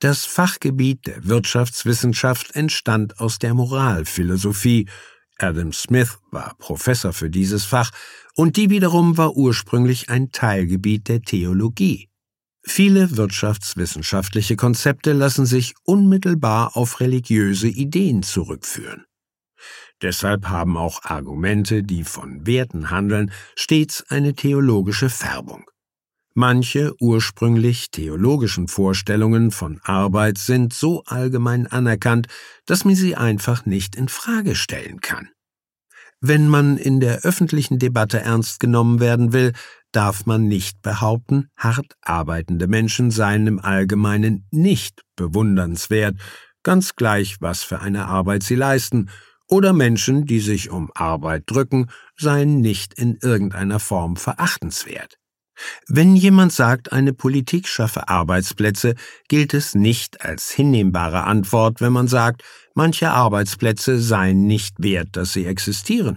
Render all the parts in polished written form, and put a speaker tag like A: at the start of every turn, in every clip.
A: Das Fachgebiet der Wirtschaftswissenschaft entstand aus der Moralphilosophie. Adam Smith war Professor für dieses Fach, und die wiederum war ursprünglich ein Teilgebiet der Theologie. Viele wirtschaftswissenschaftliche Konzepte lassen sich unmittelbar auf religiöse Ideen zurückführen. Deshalb haben auch Argumente, die von Werten handeln, stets eine theologische Färbung. Manche ursprünglich theologischen Vorstellungen von Arbeit sind so allgemein anerkannt, dass man sie einfach nicht in Frage stellen kann. Wenn man in der öffentlichen Debatte ernst genommen werden will, darf man nicht behaupten, hart arbeitende Menschen seien im Allgemeinen nicht bewundernswert, ganz gleich, was für eine Arbeit sie leisten, oder Menschen, die sich um Arbeit drücken, seien nicht in irgendeiner Form verachtenswert. Wenn jemand sagt, eine Politik schaffe Arbeitsplätze, gilt es nicht als hinnehmbare Antwort, wenn man sagt, manche Arbeitsplätze seien nicht wert, dass sie existieren.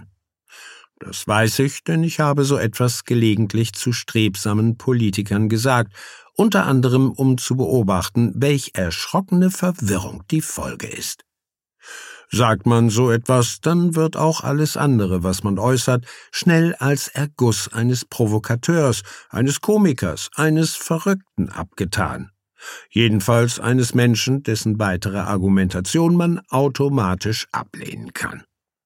A: Das weiß ich, denn ich habe so etwas gelegentlich zu strebsamen Politikern gesagt, unter anderem um zu beobachten, welch erschrockene Verwirrung die Folge ist. Sagt man so etwas, dann wird auch alles andere, was man äußert, schnell als Erguss eines Provokateurs, eines Komikers, eines Verrückten abgetan. Jedenfalls eines Menschen, dessen weitere Argumentation man automatisch ablehnen kann.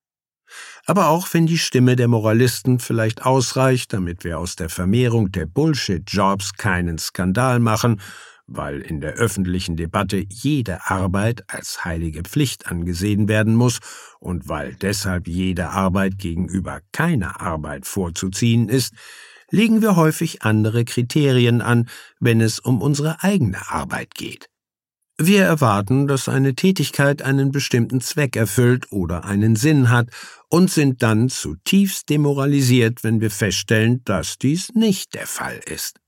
A: Aber auch wenn die Stimme der Moralisten vielleicht ausreicht, damit wir aus der Vermehrung der Bullshit-Jobs keinen Skandal machen, weil in der öffentlichen Debatte jede Arbeit als heilige Pflicht angesehen werden muss und weil deshalb jede Arbeit gegenüber keiner Arbeit vorzuziehen ist, legen wir häufig andere Kriterien an, wenn es um unsere eigene Arbeit geht. Wir erwarten, dass eine Tätigkeit einen bestimmten Zweck erfüllt oder einen Sinn hat und sind dann zutiefst demoralisiert, wenn wir feststellen, dass dies nicht der Fall ist.